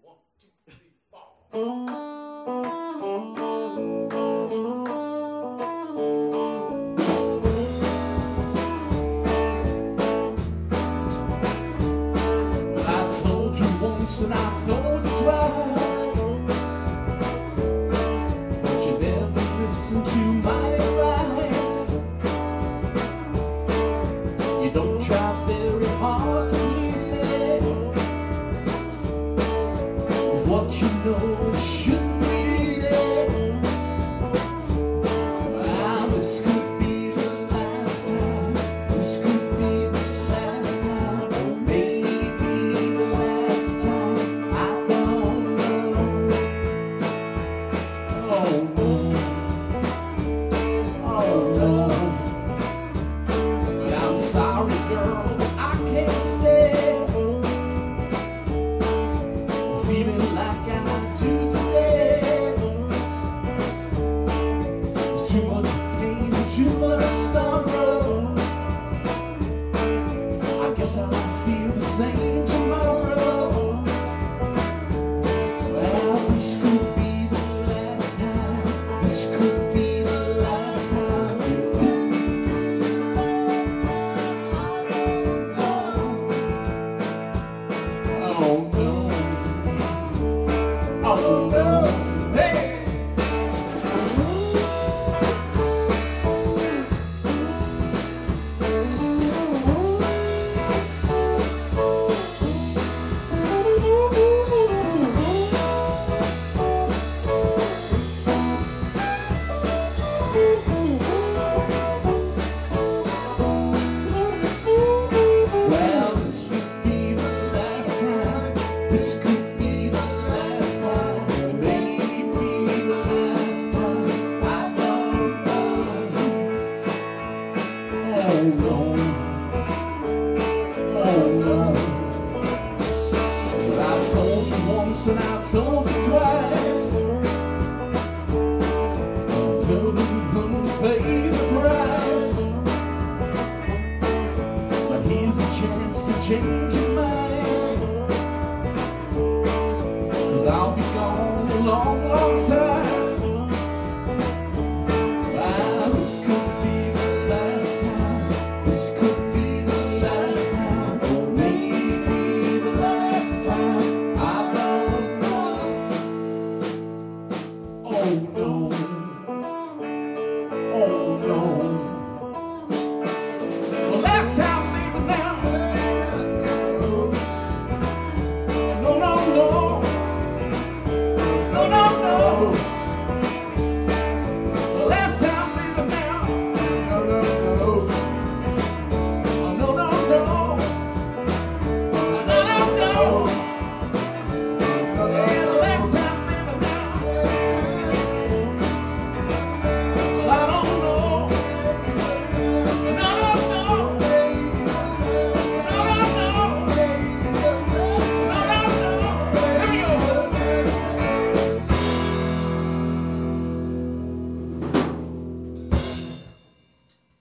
1, 2, 3, 4. And I told you twice, but you never listened to my advice. You don't try very hard to please me. What you know shouldn't be easy. Well, this could be the last time. This could be the last time. Or maybe the last time. I don't know. Oh no. Oh no. But I'm sorry, girl, I can't stay feeling like I do today. There's too much pain and too much sorrow. I guess I'll feel the same tomorrow. Well, this could be the last time. This could be the last time. Oh no. Oh no. Hey. Well, this could be the last time. This could be the last time. Maybe the last time. I don't know. Oh no. Oh no. But I told you once and I told